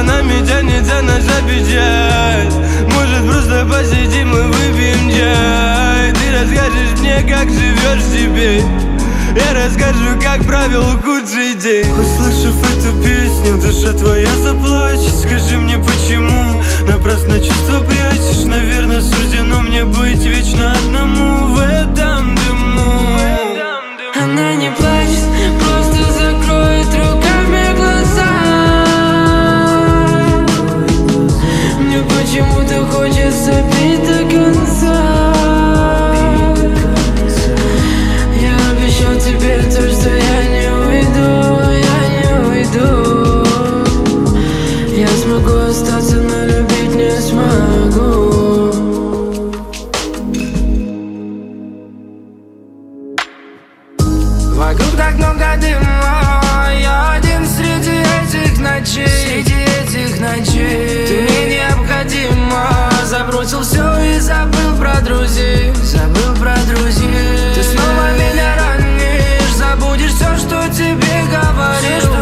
нами тянется наша печаль. Может, просто посидим и выпьем чай. Ты расскажешь мне, как живешь теперь, я расскажу, как провел худший день. Услышав эту песню, душа твоя заплачет. Скажи мне, почему напрасно чувства прячешь? Наверное, суждено мне быть вечно одному в этом дыму. Она не плачет, просто закроет руками глаза. Мне почему-то хочется пить до конца. Я обещал тебе то, что я не уйду. Я смогу остаться, но любить не смогу. Вокруг так много дыма, я один среди этих ночей. Ты мне необходима. Забросил все и забыл про друзей. Ты снова меня ранишь, забудешь все, что тебе говорил.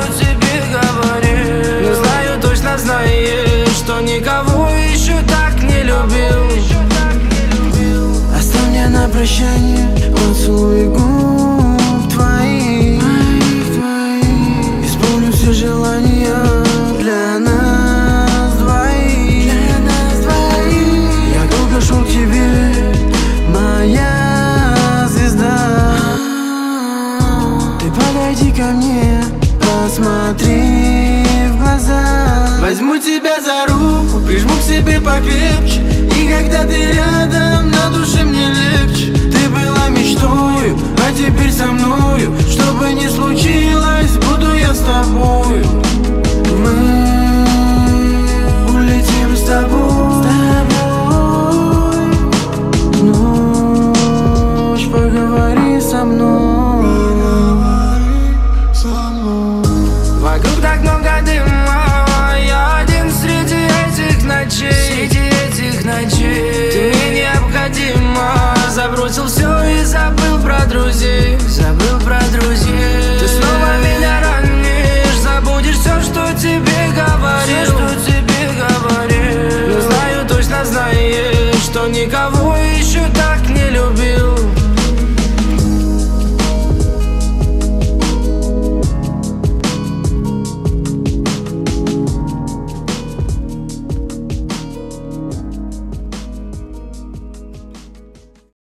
Но знаю, точно знаешь, что никого еще так не любил. Оставь мне на прощание поцелуй губ твоих. Исполню все желания для нас двоих. Я долго шел к тебе, моя звезда. Ты подойди ко мне, посмотри в глаза. Возьму тебя за руку, прижму к себе покрепче. И когда ты рядом,